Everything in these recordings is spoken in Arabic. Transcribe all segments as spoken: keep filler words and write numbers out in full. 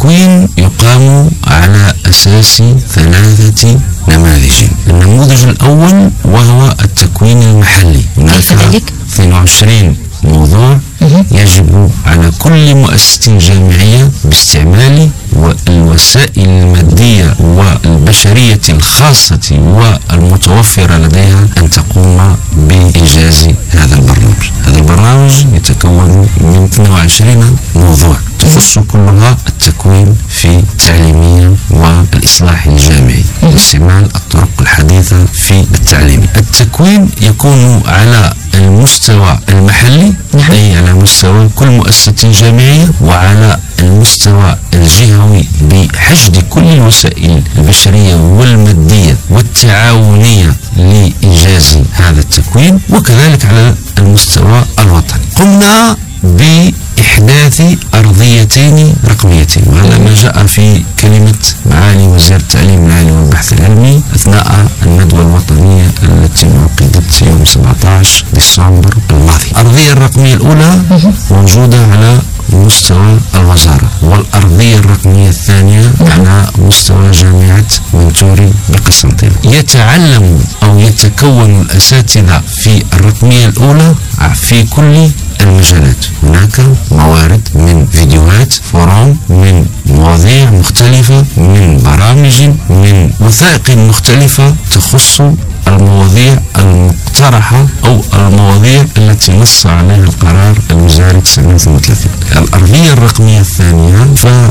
التكوين يقام على أساس ثلاثة نماذج. النموذج الأول وهو التكوين المحلي. كيف ذلك؟ اثنين وعشرين موضوع يجب على كل مؤسسة جامعية باستعمال الوسائل المادية والبشرية الخاصة والمتوفرة لديها أن تقوم بإنجاز هذا البرنامج. هذا البرنامج يتكون من اثنين وعشرين موضوع تخص كلها التكوين في التعليمية والإصلاح الجامعي باستعمال الطرق الحديثة في التعليم. التكوين يكون على المستوى المحلي، أي على مستوى كل مؤسسة جامعية، وعلى المستوى الجهوي بحشد كل الوسائل البشرية والمادية والتعاونية لإنجاز هذا التكوين، وكذلك على المستوى الوطني. قمنا بإحداث أرضيتين رقميتين، وهذا ما جاء في كلمة معالي وزير التعليم العالي والبحث العلمي أثناء الندوة الوطنية التي عقدت يوم سبعة عشر ديسمبر الماضي. الأرضية الرقمية الأولى موجودة على مستوى الوزارة، والأرضية الرقمية الثانية على مستوى جامعة منتوري بقسنطينة. يتعلم أو يتكون الأساتذة في الرقمية الأولى في كل المجالات. هناك موارد من فيديوهات، فورم، من مواضيع مختلفة، من برامج، من وثائق مختلفة تخص المواضيع المقترحة أو المواضيع التي نص عليها القرار الوزاري تسعمائة واثنين وثلاثين. الأرضية الرقمية الثانية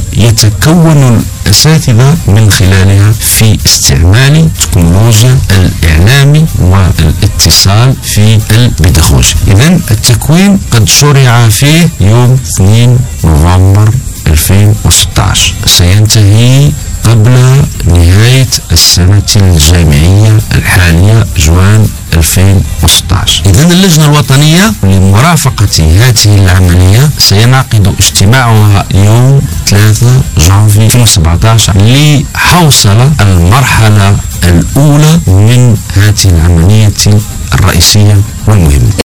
فيتكون الأساتذة من خلالها في استعمال تكنولوجيا الإعلام والاتصال في البيداغوجيا. إذن التكوين قد شرع فيه يوم اثنين نوفمبر ألفين وستة عشر، سينتهي قبل نهاية السنة الجامعية الحالية جوان ألفين وستة عشر. إذن اللجنة الوطنية لمرافقة هذه العملية سينعقد اجتماعها يوم ثلاثة جانفي ألفين وسبعة عشر لحوصلة المرحلة الأولى من هذه العملية الرئيسية والمهمة.